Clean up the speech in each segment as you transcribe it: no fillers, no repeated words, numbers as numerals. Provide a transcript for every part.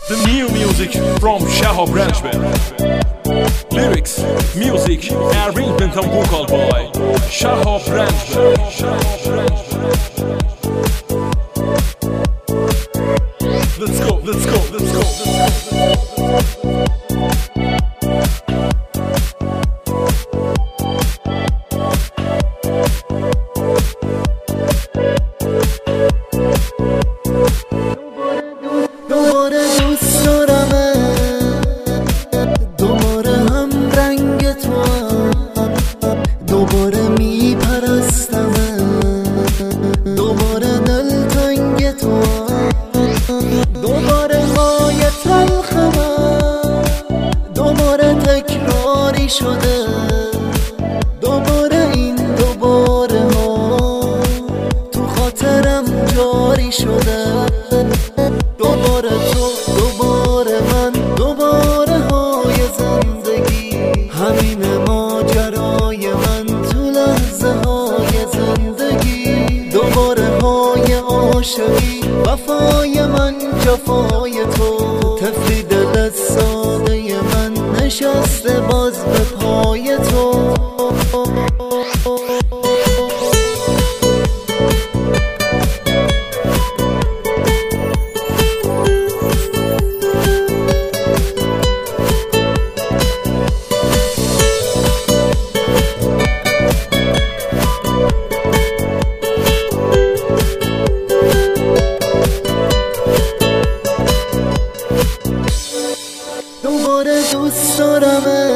The new music from Shahab Branchman. Lyrics, music, arrangement and vocal by Shahab Branchman. Let's go, let's go, let's go, let's go. دوباره میپرستمه دوباره دلتنگ تو دوباره های تلخمه دوباره تکراری شده دوباره این دوباره ها تو خاطرم جاری شده دوباره تو دوباره من دوباره های زندگی همین ماجرای من تو لحظه های زندگی دوباره های عاشقی وفای من جفای تو طفلی دل ساده من نشسته باز به پای تو دوباره دوست دارمه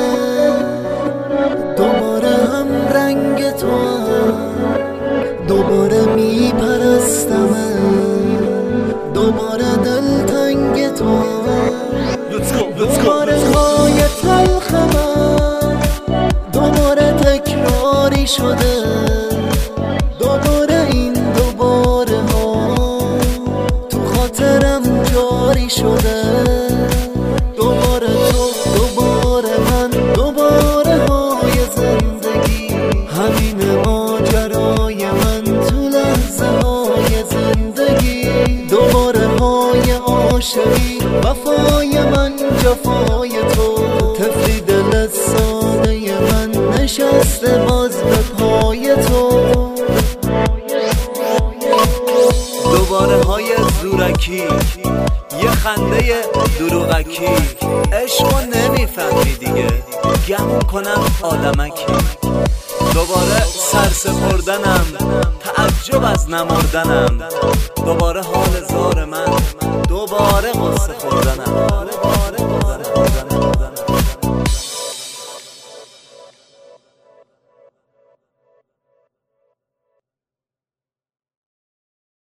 دوباره هم رنگ تو دوباره میپرستمه دوباره دلتنگ تو دوباره های تلخمه دوباره تکراری شده دوباره این دوباره ها تو خاطرم جاری شده دوباره تو دوباره من دوباره های زندگی همین ماجرای من تو لحظه های زندگی دوباره های عاشقی وفای من جفای تو طفلی دل ساده من نشسته باز به پای تو دوباره های زورکی یه خنده دروغکی عشقو نمیفهمی دیگه گمون کنم آدمکی دوباره سرسپردنم تعجب از نمردنم دوباره حال زار من